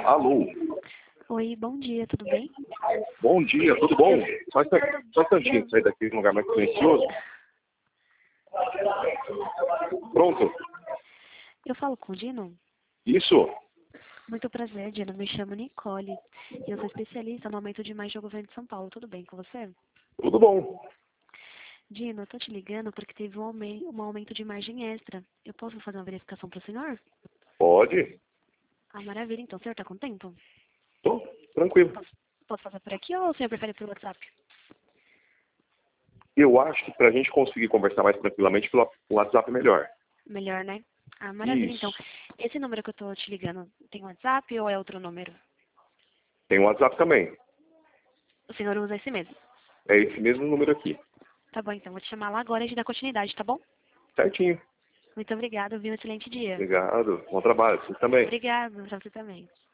Alô, Oi, bom dia, tudo bem? bom dia, tudo bom? Só um instantinho, sair daqui num lugar mais silencioso. Pronto? Eu falo com o Dino? Isso? Muito prazer, Dino. Me chamo Nicole. E eu sou especialista no aumento de imagem do governo de São Paulo. Tudo bem com você? Tudo bom. Dino, eu tô te ligando porque teve um aumento de margem extra. Eu posso fazer uma verificação para o senhor? Pode? Ah, maravilha. Então, o senhor tá com tempo? Tô tranquilo. Posso fazer por aqui ou o senhor prefere pelo WhatsApp? Eu acho que pra gente conseguir conversar mais tranquilamente pelo WhatsApp é melhor. Melhor, né? Ah, maravilha. Isso. Então, esse número que eu tô te ligando tem WhatsApp ou é outro número? Tem o WhatsApp também. O senhor usa esse mesmo? É esse mesmo número aqui. Tá bom, então. Vou te chamar lá agora e te dar continuidade, tá bom? Certinho. Muito obrigada. Viu um excelente dia. Obrigado. Bom trabalho. Você também. Obrigada, pra você também.